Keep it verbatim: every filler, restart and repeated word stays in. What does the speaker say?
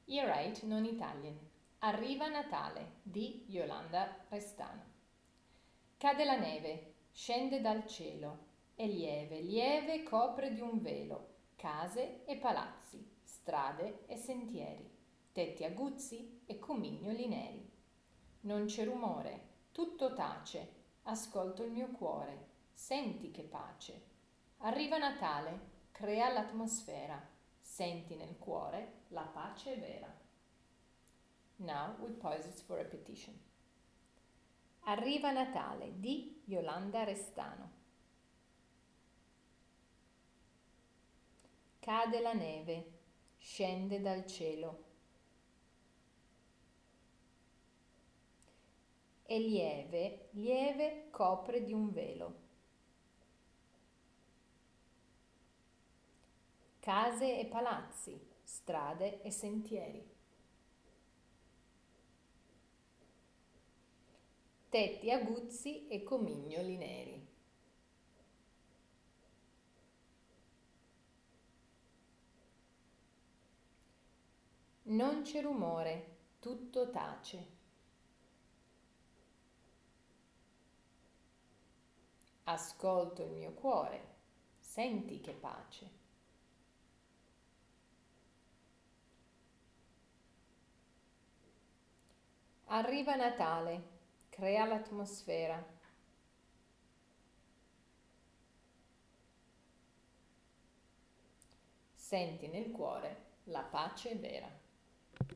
Year eight Non-Italian. Arriva Natale di Yolanda Restano. Cade la neve, scende dal cielo, è lieve, lieve copre di un velo, case e palazzi, strade e sentieri, tetti aguzzi e comignoli neri. Non c'è rumore, tutto tace, ascolto il mio cuore, senti che pace. Arriva Natale, crea l'atmosfera, senti nel cuore la pace vera. Now we pause it for repetition. Arriva Natale di Yolanda Restano. Cade la neve, scende dal cielo. È lieve, lieve copre di un velo. Case e palazzi, strade e sentieri. Tetti aguzzi e comignoli neri. Non c'è rumore, tutto tace. Ascolto il mio cuore, senti che pace. Arriva Natale, crea l'atmosfera. Senti nel cuore la pace vera.